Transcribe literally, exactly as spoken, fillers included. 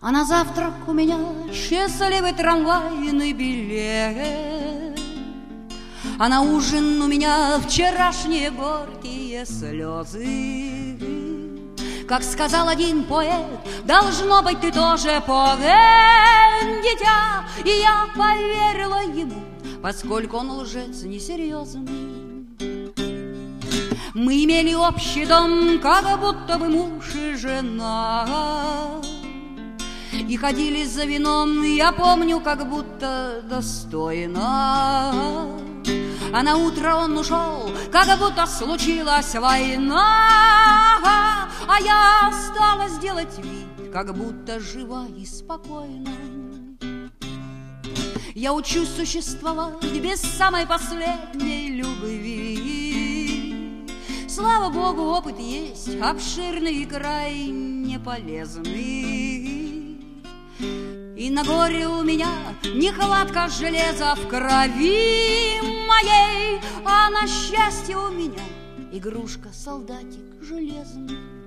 А на завтрак у меня счастливый трамвайный билет, а на ужин у меня вчерашние горькие слезы. Как сказал один поэт, должно быть, ты тоже поэт, дитя. И я поверила ему, поскольку он лжец несерьезный. Мы имели общий дом, как будто бы муж и жена, и ходили за вином, я помню, как будто достойно. А на утро он ушел, как будто случилась война, а я осталась делать вид, как будто жива и спокойна. Я учусь существовать без самой последней любви. Слава Богу, опыт есть, обширный и крайне полезный. И на горе у меня нехватка железа в крови моей, а на счастье у меня игрушка-солдатик железный.